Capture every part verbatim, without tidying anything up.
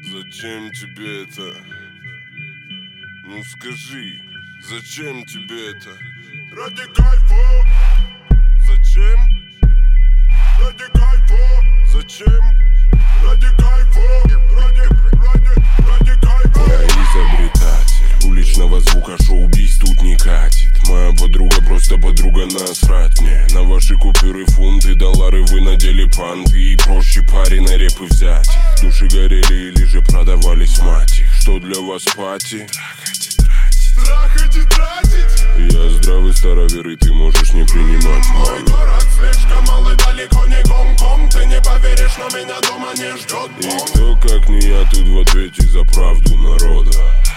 Зачем тебе это? Ну скажи, зачем тебе это? Ради кайфа. Зачем? Ради кайфа. Зачем? Ради кайфа. Ради, ради, ради кайфа. Я изобретатель уличного звука, шоу-биз тут не катит. Моя подруга просто подруга, насрать мне на ваши купюры, фунты, доллары. Вы надели панты и проще пареной репы взять их. Души горели или же продавались мать их. Что для вас пати? Трахать и тратить. Я здравый старовер, и ты можешь не принимать. Мой город слишком малый, далеко не Гонконг. Ты не поверишь, но меня дома не ждет бомб. И кто, как не я, тут в ответе за правду народа.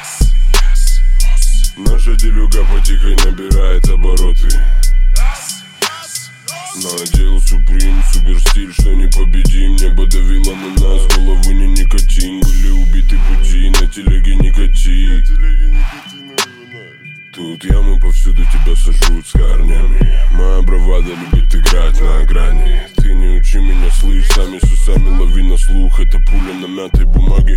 Наша делюга потихонь набирает обороты. Надел Суприм, супер стиль, что непобедим. Небо давило на нас, головы не никотин. Были убиты пути, на телеге не кати. Тут ямы повсюду, тебя сожрут с корнями. Моя бравада любит играть на грани. Ты не учи меня, слышь, сами с усами лови на слух. Это пуля на мятой бумаге.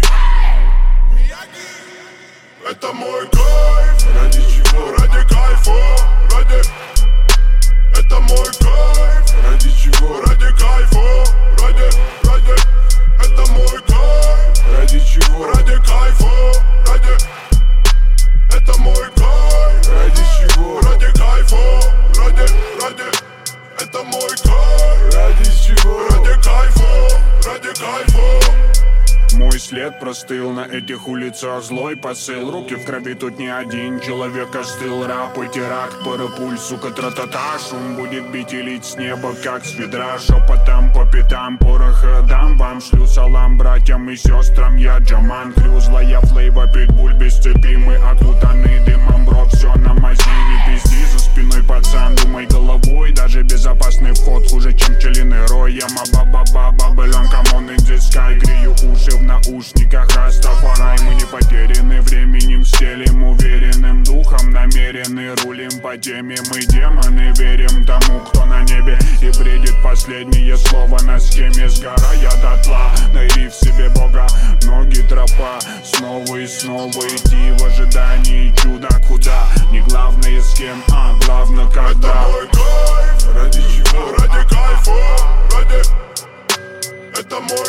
Это мой кайф. Ради чего? Ради кайфа. Ради... Это мой кайф. Ради чего? Ради кайфа. Ради, ради. Это мой кайф. Ради чего? Ради кайфа. Ради. Это мой кайф. Ради чего? Ради кайфа. Ради, ради. Это мой кайф. Ради чего? Ради кайфа. Ради кайфа. Мой след простыл на этих улицах, злой посыл. Руки в крови, тут не один человек остыл. Рап и теракт, парапуль, сука, тра-та-та. Шум будет бить и лить с неба, как с ведра. Шепотом по пятам, пороха дам вам. Шлю салам братьям и сестрам, я Джаман Крю. Злая флейва, питбуль без цепи. Мы окутаны дымом, бро, все на мази. Не пизди за спиной, пацан, думай головой. Даже безопасный вход хуже, чем пчелиный рой. Яма ба-ба-ба, бабелем, камон, иди скай. Грею уши в наушниках, Растафарай. Мы не потеряны временем, стелим уверенным духом. Намерены, рулим по теме. Мы демоны, верим тому, кто на небе и бредит последнее слово на схеме. Сгорая дотла, найди в себе Бога. Ноги тропа, снова и снова идти в ожидании чуда. Куда? Не главное с кем, а главное когда. Это мой кайф. Ради чего? Ради кайфа. Ради. Это мой